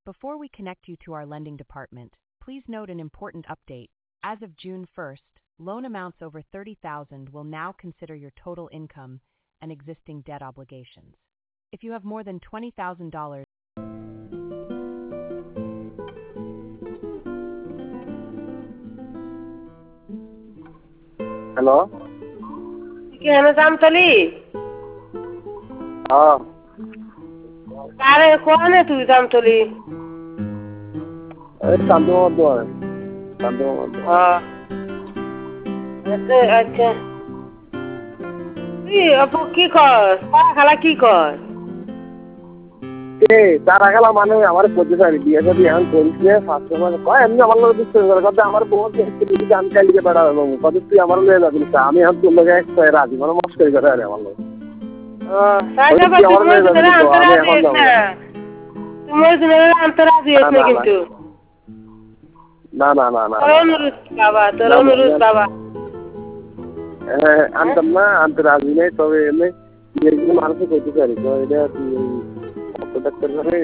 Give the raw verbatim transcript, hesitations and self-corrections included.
Before we connect you to our lending department, please note an important update. As of June first, loan amounts over thirty thousand dollars will now consider your total income and existing debt obligations. If you have more than twenty thousand dollars, hello কেন জামতলি হ্যাঁ আরে কোনে তুই জামতলি এই চান্দু মধ্যে চান্দু মধ্যে হ্যাঁ আচ্ছা আচ্ছা তুই আপু কি কর তারা খালা কি কর কে তারা খেলা মানে আমার করতে চাই বিয়ে যদি এখন চলছে ফার্স্ট সময় কয় এমনি আমার লোক বিশ্বাস করে কথা আমার বউ যদি আমি কালিকে বেড়া এবং কত তুই আমার লয়ে যাবি আমি এখন তোর লোক এক রাজি মানে মস্করি করে আরে আমার লোক ও সাইডে বাকি তুমি জেনে আন্তরাজি আছে তুমি জেনে আন্তরাজি আছে কিন্তু না না না না অনুরোধ বাবা তোর অনুরোধ বাবা হ্যাঁ আনতাম না আন্তরাজি নেই তবে এমনি মানুষই করতে পারি তো এটা তুই ডাক্তার